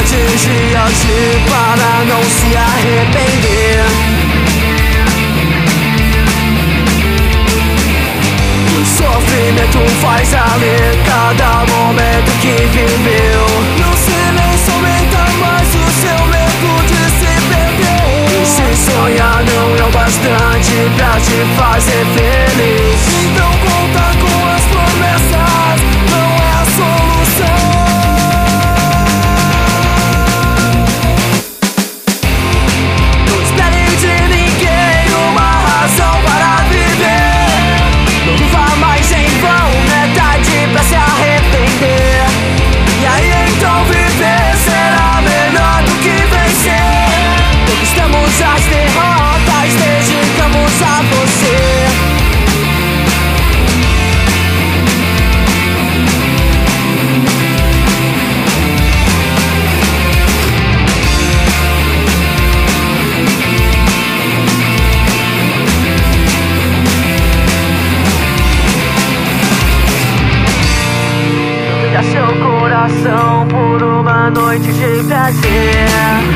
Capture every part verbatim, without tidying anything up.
atingir agir para não se arrepender. O sofrimento faz valer cada momento que viveu. No silêncio aumenta mais o seu medo de se perder. E se sonhar não é o bastante pra te fazer feliz, então conta com as promessas, não é a solução. Não espere de ninguém uma razão para viver. Não viva mais em vão, é tarde pra se arrepender. E aí então viver será melhor do que vencer. Conquistamos as derrotas, dedicamos a você. Não venda seu coração por uma noite de prazer.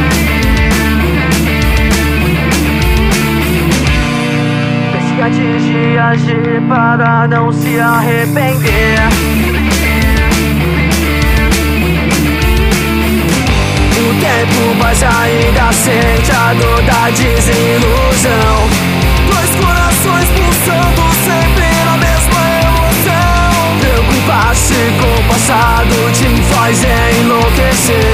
Atingir, agir para não se arrepender. O tempo mas ainda sente a dor da desilusão. Dois corações pulsando sempre na mesma emoção. Preocupar-se com o passado te faz enlouquecer.